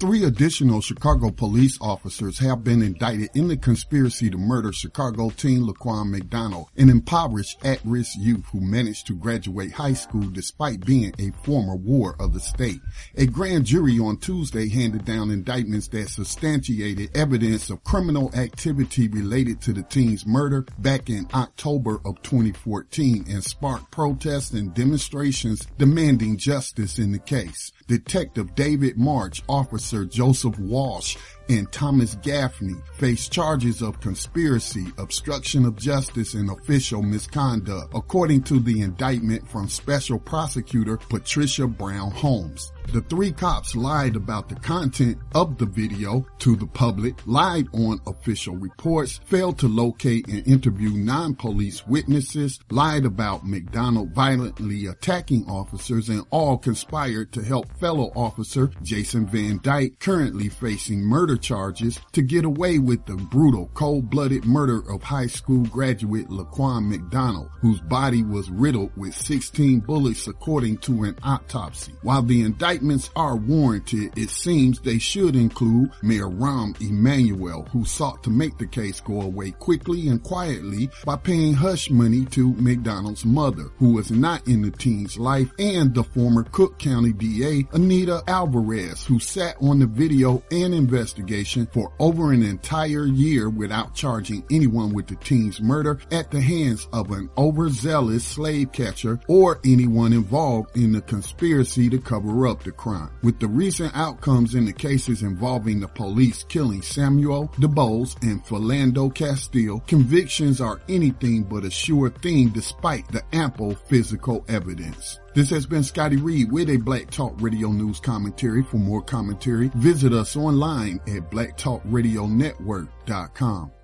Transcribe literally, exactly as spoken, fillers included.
Three additional Chicago police officers have been indicted in the conspiracy to murder Chicago teen Laquan McDonald, an impoverished at-risk youth who managed to graduate high school despite being a former ward of the state. A grand jury on Tuesday handed down indictments that substantiated evidence of criminal activity related to the teen's murder back in October of twenty fourteen and sparked protests and demonstrations demanding justice in the case. Detective David March, Officer Joseph Walsh, and Thomas Gaffney face charges of conspiracy, obstruction of justice, and official misconduct, according to the indictment from Special Prosecutor Patricia Brown Holmes. The three cops lied about the content of the video to the public, lied on official reports, failed to locate and interview non-police witnesses, lied about McDonald violently attacking officers, and all conspired to help fellow officer Jason Van Dyke, currently facing murder charges, to get away with the brutal, cold-blooded murder of high school graduate Laquan McDonald, whose body was riddled with sixteen bullets according to an autopsy. While the indictments are warranted, it seems they should include Mayor Rahm Emanuel, who sought to make the case go away quickly and quietly by paying hush money to McDonald's mother, who was not in the teen's life, and the former Cook County D A, Anita Alvarez, who sat on the video and investigation for over an entire year without charging anyone with the teen's murder at the hands of an overzealous slave catcher or anyone involved in the conspiracy to cover up the crime. With the recent outcomes in the cases involving the police killing Samuel DuBose and Philando Castile, convictions are anything but a sure thing despite the ample physical evidence. This has been Scotty Reed with a Black Talk Radio News commentary. For more commentary, visit us online at black talk radio network dot com.